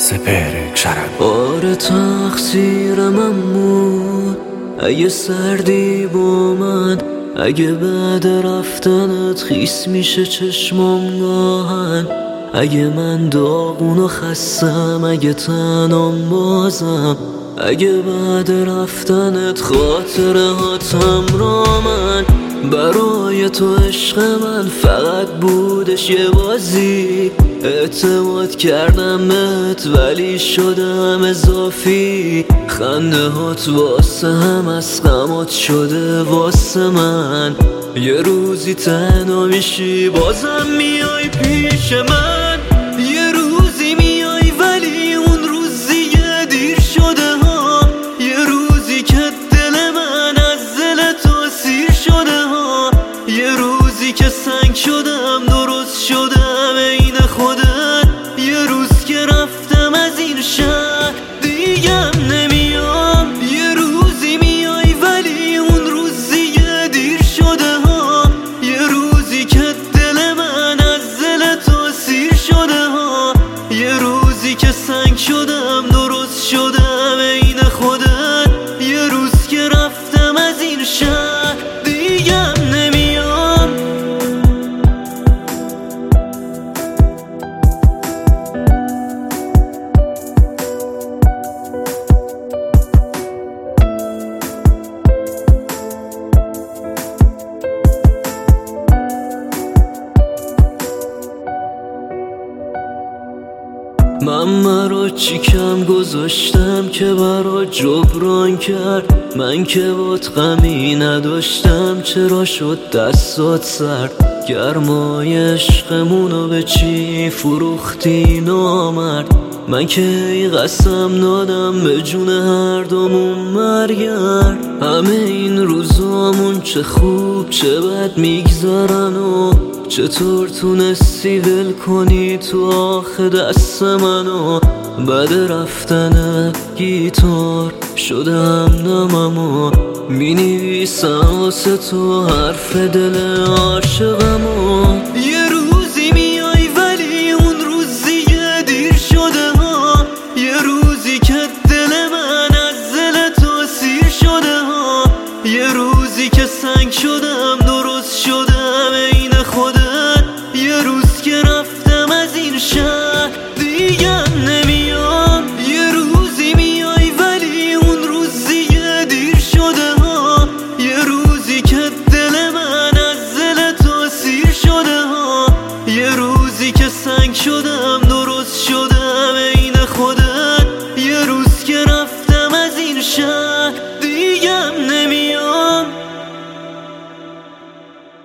سپهر چرب. آره تقصیرم بود اگه سردی با من، اگه بعد رفتنت خیس میشه چشمام گاهن، اگه من داغون و خستم، اگه تنام بازم، اگه بعد رفتنت خاطره هاتم را من. برای تو عشق من فقط بودش یه بازی، اعتماد کردم بهت ولی شدم اضافی، خنده هات واسه هم از غمات شده واسه من. یه روزی تنها میشی بازم میای پیش من، یه روزی میای ولی اون روز دیگه دیر شده ها، یه روزی که دل من از دل تو سیر شده ها، یه روزی که سنگ شدم درست شدم عین خودت، یه روز که رفتم از این شهر دیگم نمیام، یه روزی میای ولی اون روز دیگه دیر شده ها، یه روزی که دل من از دل تو سیر شده ها، یه روزی که سنگ شدم درست شدم عین خودت، یه روز که رفتم از این شهر دیگم نمیام. من برا چی کم گذاشتم که برا جبران کرد، من که بات غمی نداشتم چرا شد دستات سرد، گرمای عشقمونو به چی فروختی نامرد، من که ای قسم دادم به جون هر دومون مرگرد، همه این روزامون چه خوب چه بد میگذرن و چطور تونستی ول کنی تو آخه دست منو، بعد رفتن گیتار شده همدمم و مینویسم واسه تو حرف دل عاشقم و